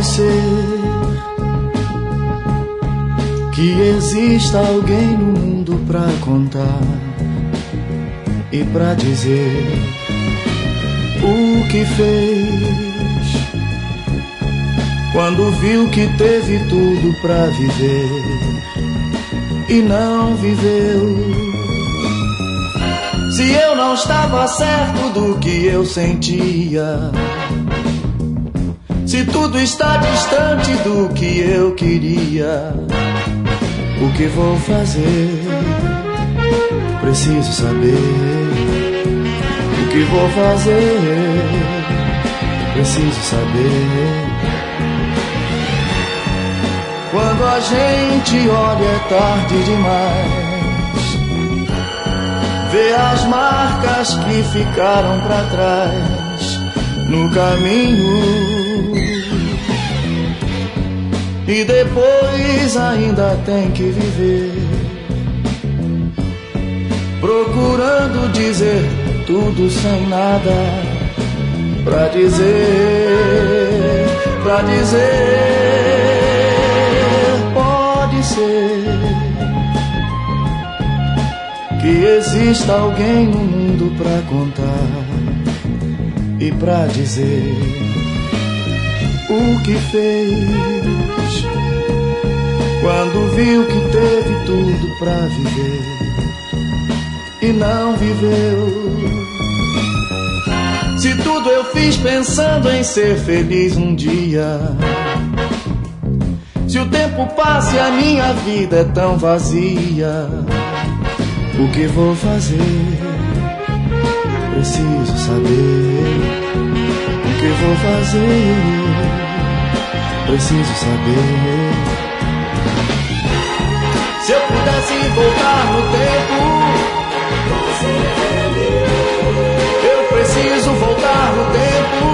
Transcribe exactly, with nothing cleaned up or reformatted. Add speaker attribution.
Speaker 1: ser que exista alguém no mundo pra contar e pra dizer o que fez quando viu que teve tudo pra viver e não viveu. Se eu não estava certo do que eu sentia, se tudo está distante do que eu queria, o que vou fazer? Preciso saber. O que vou fazer? Preciso saber. Quando a gente olha é tarde demais, vê as marcas que ficaram pra trás no caminho, e depois ainda tem que viver procurando dizer tudo sem nada pra dizer, pra dizer. Pode ser que exista alguém no mundo pra contar e pra dizer o que fez quando viu que teve tudo pra viver e não viveu. Se tudo eu fiz pensando em ser feliz um dia, se o tempo passa e a minha vida é tão vazia, o que vou fazer? Preciso saber. O que vou fazer? Preciso saber. Se eu pudesse voltar no tempo, eu preciso voltar no tempo.